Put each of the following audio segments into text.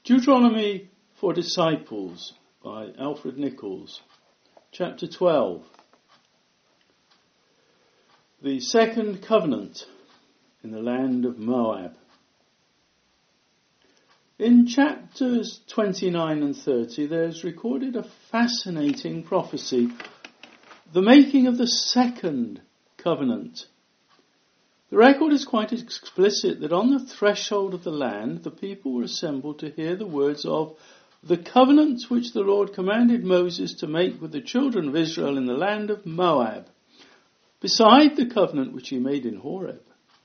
Deuteronomy for Disciples by Alfred Nichols, chapter 12. The second covenant in the land of Moab. In chapters 29 and 30 there's recorded a fascinating prophecy, the making of the second covenant. The record is quite explicit that on the threshold of the land the people were assembled to hear the words of the covenant which the Lord commanded Moses to make with the children of Israel in the land of Moab, beside the covenant which he made in Horeb.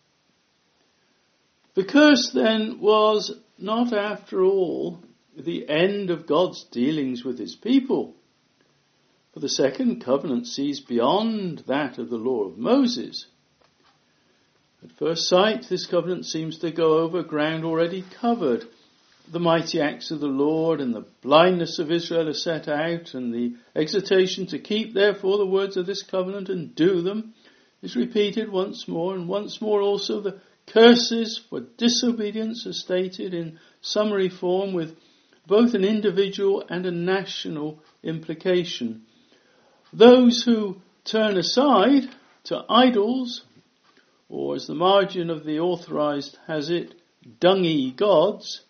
The curse then was not after all the end of God's dealings with his people, for the second covenant sees beyond that of the law of Moses. At first sight, this covenant seems to go over ground already covered. The mighty acts of the Lord and the blindness of Israel are set out, and the exhortation to keep therefore the words of this covenant and do them is repeated once more, and once more also the curses for disobedience are stated in summary form with both an individual and a national implication. Those who turn aside to idols, or as the margin of the authorized has it, dungy gods.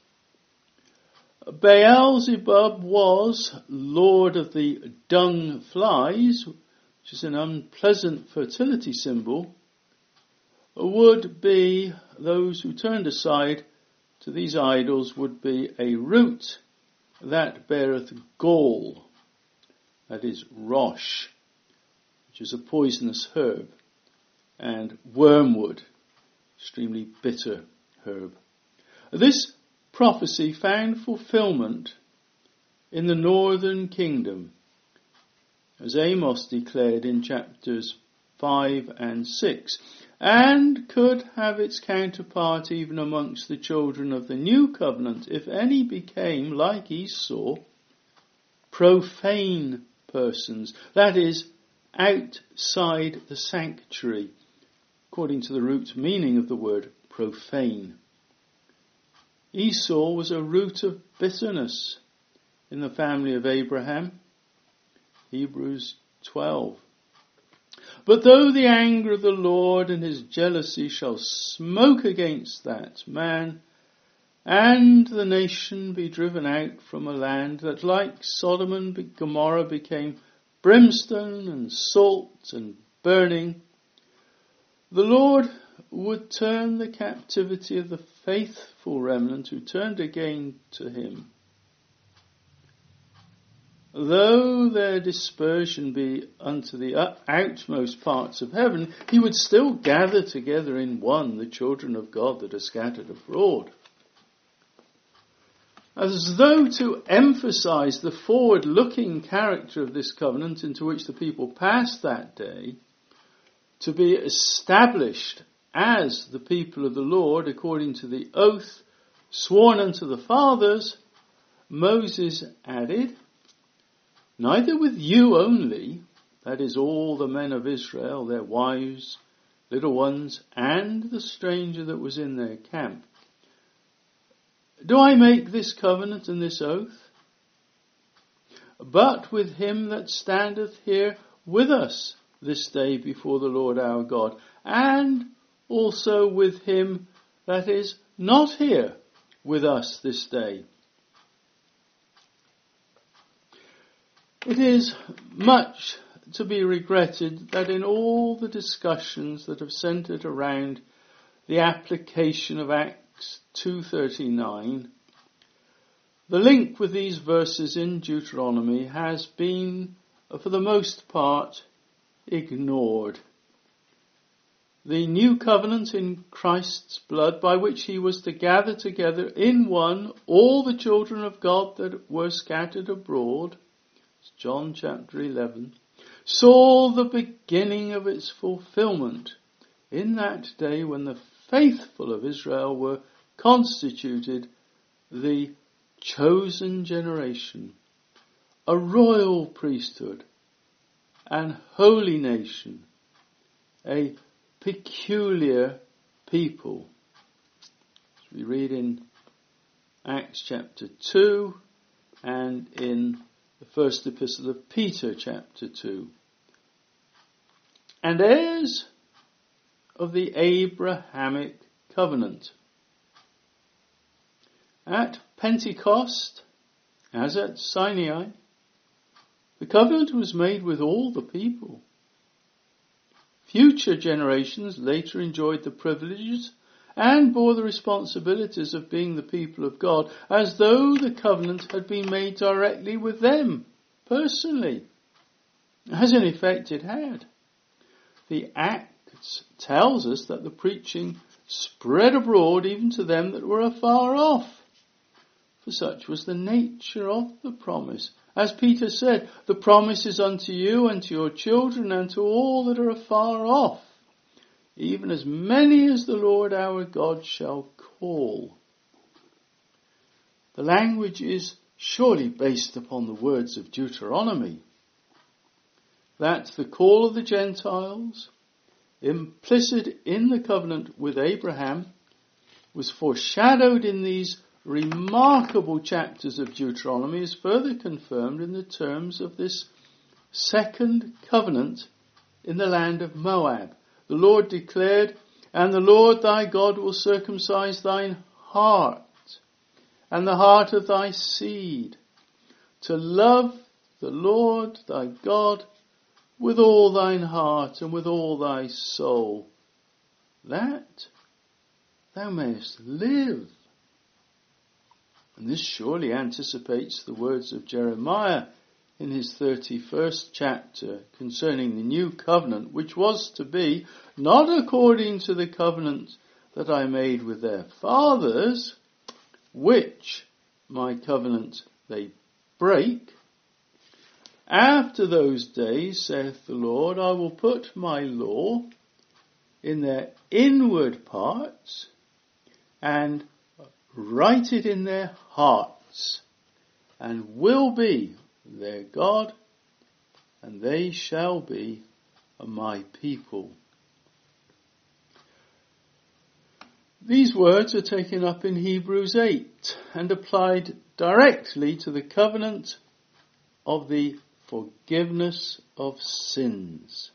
Beelzebub was lord of the dung flies, which is an unpleasant fertility symbol. Would be those who turned aside to these idols would be a root that beareth gall, that is rosh, which is a poisonous herb, and wormwood, extremely bitter herb. This prophecy found fulfillment in the northern kingdom, as Amos declared in chapters 5 and 6, and could have its counterpart even amongst the children of the new covenant if any became, like Esau, profane persons, that is, outside the sanctuary, according to the root meaning of the word profane. Esau was a root of bitterness in the family of Abraham. Hebrews 12. But though the anger of the Lord and his jealousy shall smoke against that man, and the nation be driven out from a land that like Sodom and Gomorrah became brimstone and salt and burning, the Lord would turn the captivity of the faithful remnant who turned again to him. Though their dispersion be unto the outmost parts of heaven, he would still gather together in one the children of God that are scattered abroad. As though to emphasize the forward-looking character of this covenant into which the people passed that day, to be established as the people of the Lord according to the oath sworn unto the fathers, Moses added, neither with you only, that is all the men of Israel, their wives, little ones, and the stranger that was in their camp, do I make this covenant and this oath, but with him that standeth here with us this day before the Lord our God, and also with him that is not here with us this day. It is much to be regretted that in all the discussions that have centred around the application of Acts 2:39, the link with these verses in Deuteronomy has been, for the most part, ignored. The new covenant in Christ's blood, by which he was to gather together in one all the children of God that were scattered abroad, John chapter 11, saw the beginning of its fulfillment in that day when the faithful of Israel were constituted the chosen generation, a royal priesthood, an holy nation, a peculiar people. As we read in Acts chapter 2 and in the first epistle of Peter chapter 2. And heirs of the Abrahamic covenant. At Pentecost, as at Sinai, the covenant was made with all the people. Future generations later enjoyed the privileges and bore the responsibilities of being the people of God, as though the covenant had been made directly with them, personally, as in effect it had. The Acts tells us that the preaching spread abroad even to them that were afar off, for such was the nature of the promise. As Peter said, the promise is unto you and to your children and to all that are afar off, even as many as the Lord our God shall call. The language is surely based upon the words of Deuteronomy, that the call of the Gentiles, implicit in the covenant with Abraham, was foreshadowed in these remarkable chapters of Deuteronomy, is further confirmed in the terms of this second covenant in the land of Moab. The Lord declared, and the Lord thy God will circumcise thine heart and the heart of thy seed, to love the Lord thy God with all thine heart and with all thy soul, that thou mayest live. And this surely anticipates the words of Jeremiah in his 31st chapter concerning the new covenant, which was to be not according to the covenant that I made with their fathers, which my covenant they break. After those days, saith the Lord, I will put my law in their inward parts and write it in their hearts, and will be their God, and they shall be my people. These words are taken up in Hebrews 8 and applied directly to the covenant of the forgiveness of sins.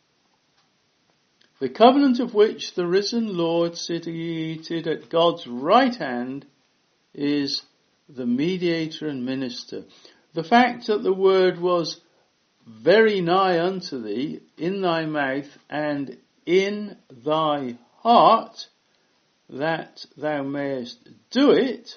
The covenant of which the risen Lord seated at God's right hand is the mediator and minister. The fact that the word was very nigh unto thee, in thy mouth and in thy heart, that thou mayest do it,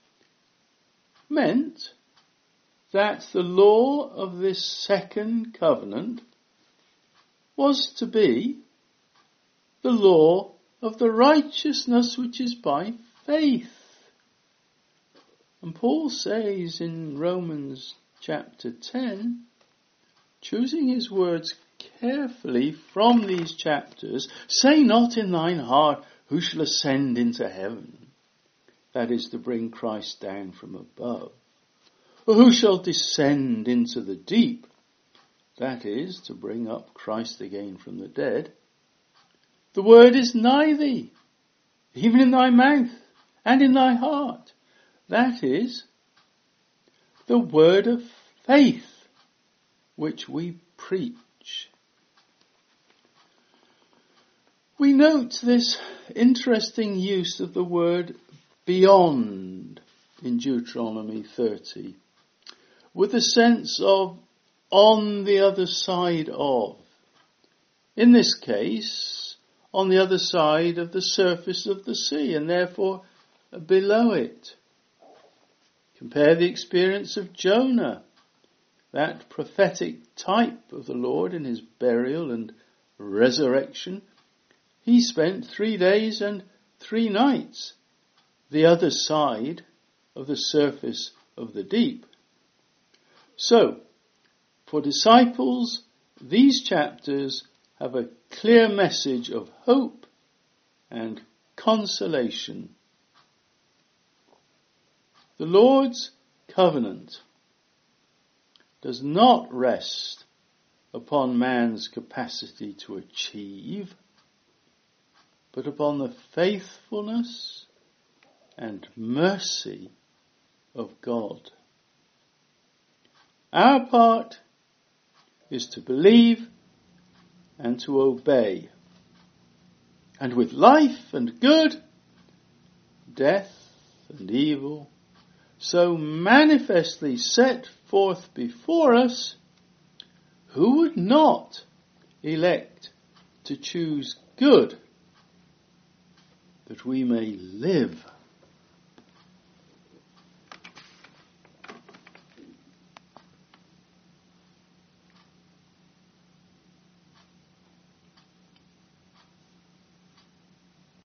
meant that the law of this second covenant was to be the law of the righteousness which is by faith. And Paul says in Romans chapter 10, choosing his words carefully from these chapters, say not in thine heart, who shall ascend into heaven? That is to bring Christ down from above. Or who shall descend into the deep? That is to bring up Christ again from the dead. The word is nigh thee, even in thy mouth and in thy heart. That is the word of faith which we preach. We note this interesting use of the word beyond in Deuteronomy 30, with the sense of on the other side of. In this case, on the other side of the surface of the sea, and therefore below it. Compare the experience of Jonah, that prophetic type of the Lord in his burial and resurrection. He spent 3 days and 3 nights the other side of the surface of the deep. So, for disciples, these chapters have a clear message of hope and consolation. The Lord's covenant does not rest upon man's capacity to achieve, but upon the faithfulness and mercy of God. Our part is to believe and to obey. And with life and good, death and evil, so manifestly set forth before us, who would not elect to choose good, that we may live